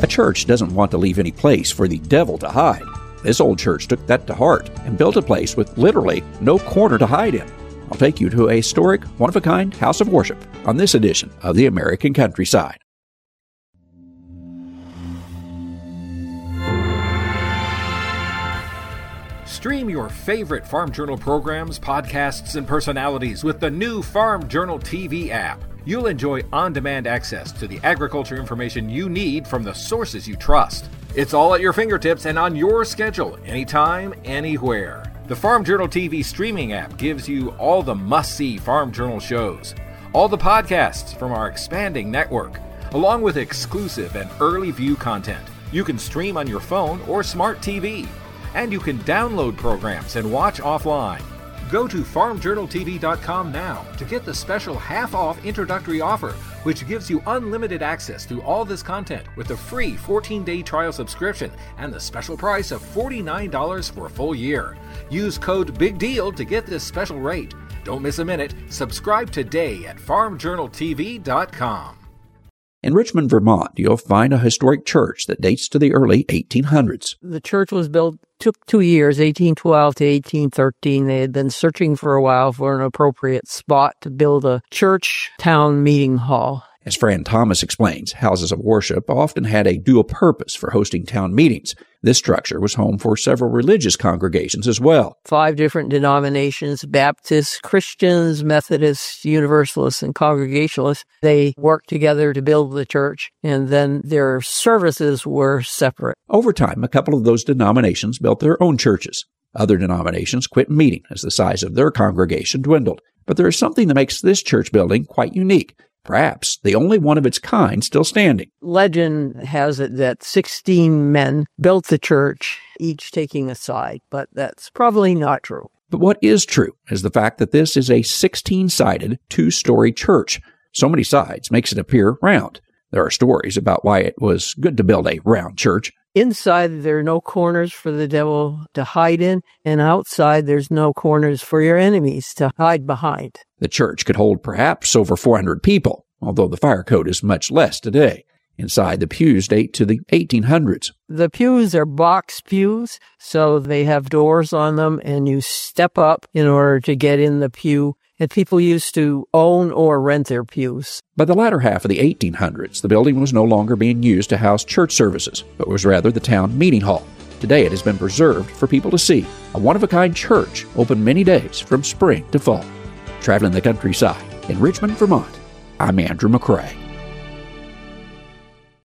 A church doesn't want to leave any place for the devil to hide. This old church took that to heart and built a place with literally no corner to hide in. I'll take you to a historic, one-of-a-kind house of worship on this edition of the American Countryside. Stream your favorite Farm Journal programs, podcasts, and personalities with the new Farm Journal TV app. You'll enjoy on-demand access to the agriculture information you need from the sources you trust. It's all at your fingertips and on your schedule, anytime, anywhere. The Farm Journal TV streaming app gives you all the must-see Farm Journal shows, all the podcasts from our expanding network, along with exclusive and early view content. You can stream on your phone or smart TV. And you can download programs and watch offline. Go to farmjournaltv.com now to get the special half-off introductory offer, which gives you unlimited access to all this content with a free 14-day trial subscription and the special price of $49 for a full year. Use code BIGDEAL to get this special rate. Don't miss a minute. Subscribe today at farmjournaltv.com. In Richmond, Vermont, you'll find a historic church that dates to the early 1800s. The church was built, took 2 years, 1812 to 1813. They had been searching for a while for an appropriate spot to build a church town meeting hall. As Fran Thomas explains, houses of worship often had a dual purpose for hosting town meetings. This structure was home for several religious congregations as well. 5 different denominations: Baptists, Christians, Methodists, Universalists, and Congregationalists. They worked together to build the church, and then their services were separate. Over time, a couple of those denominations built their own churches. Other denominations quit meeting as the size of their congregation dwindled. But there is something that makes this church building quite unique. Perhaps the only one of its kind still standing. Legend has it that 16 men built the church, each taking a side, but that's probably not true. But what is true is the fact that this is a 16-sided, 2-story church. So many sides makes it appear round. There are stories about why it was good to build a round church. Inside, there are no corners for the devil to hide in, and outside, there's no corners for your enemies to hide behind. The church could hold perhaps over 400 people, although the fire code is much less today. Inside, the pews date to the 1800s. The pews are box pews, so they have doors on them, and you step up in order to get in the pew. And people used to own or rent their pews. By the latter half of the 1800s, the building was no longer being used to house church services, but was rather the town meeting hall. Today it has been preserved for people to see. A one-of-a-kind church open many days from spring to fall. Traveling the countryside in Richmond, Vermont, I'm Andrew McCrae.